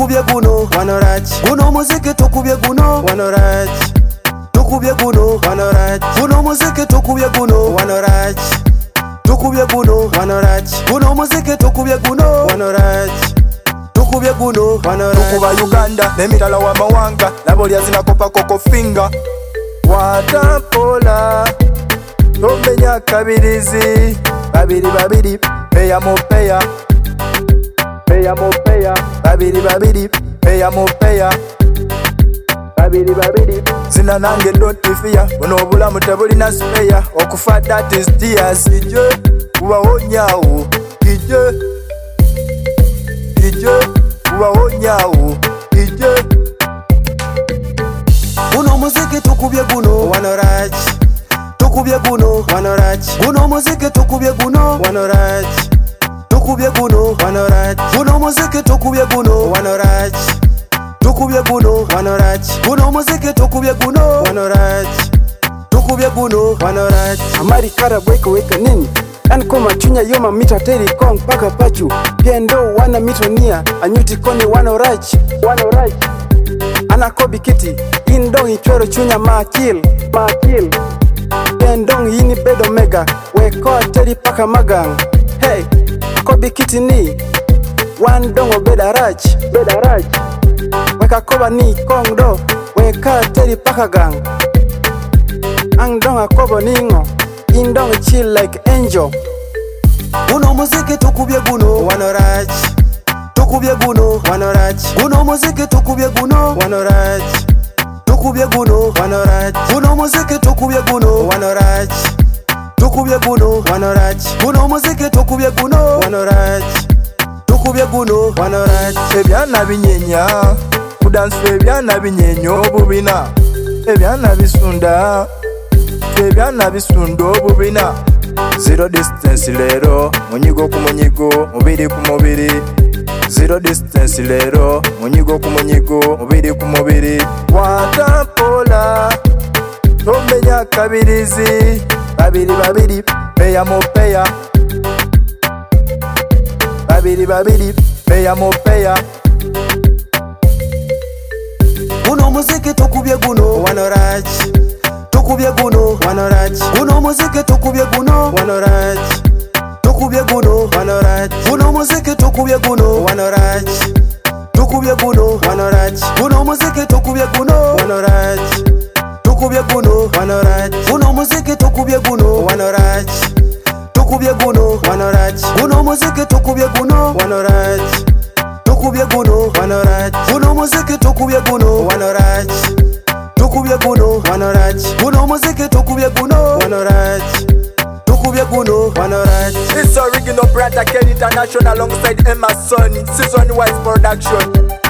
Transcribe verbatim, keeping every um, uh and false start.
tukubye guno wanorachi guno muziki tukubye guno wanorachi tukubye guno wanorachi guno muziki tukubye guno wanorachi tukubye guno wanorachi guno muziki tukubye guno wanorachi tukubye guno wanorachi tukuba Uganda nemitala wa mawanga labo lyazina kopa koko finger watampola tomenya kabirizi babiri babiri peya mo peya peya mo peya babiri babiri peya mo peya babiri babiri zina nange don't fear ono obulamu tebulina speya okufa that is tears ije ubawonyawo ije ije ubawonyawo ije guno muziki tukubye guno wanorachi tukubye guno wanorachi guno muziki tukubye guno wanorachi tukubye guno wanorachi guno muziki tukubye guno wanorachi tukubye guno wanorachi guno muziki tukubye guno wanorachi tukubye guno wanorachi amari kara bweka weka nini yani koma chunya yoma mita teri kong paka pachu piendo wana mitonia anyuti koni wanorachi wanorachi anakobi kiti indong ichoro chunya makil makil piendong yini bedo mega weko teri paka magang hey kobi kiti ni wandongo beda rach beda rach weka koba ni kong do weka teri paka gang ang donga kobo ningo indong chill like angel guno muziki tukubye guno wanorachi tukubye guno wanorachi guno muziki tukubye guno wanorachi tukubye guno wanorachi guno muziki tukubye guno wanorachi tukubye guno wanorachi guno muziki tukubye guno wanorachi tukubye guno wanorachi ebyana binyenya kudansi ebyana binyenyo obubina ebyana bisunda ebyana bisunda obubina zero distance lero munyigo ku munyigo mubiri ku mubiri zero distance lero munyigo ku munyigo mubiri ku mubiri watampola tomenya kabirizi babiri babiri peya mo peya babiri babiri peya mo peya guno muziki tukubye guno wanorachi tukubye guno wanorachi guno muziki tukubye guno wanorachi tukubye guno wanorachi guno muziki tukubye guno wanorachi tukubye guno wanorachi guno muziki tukubye guno wanorachi tukubye guno wanorachi guno muziki tukubye guno wanorachi tukubye guno wanorachi guno muziki tukubye guno wanorachi tukubye guno wanorachi guno muziki tukubye guno wanorachi tukubye guno wanorachi guno muziki tukubye guno wanorachi tukubye guno wanorachi It's original Brother Ken International alongside Emma Son Season Wise Production.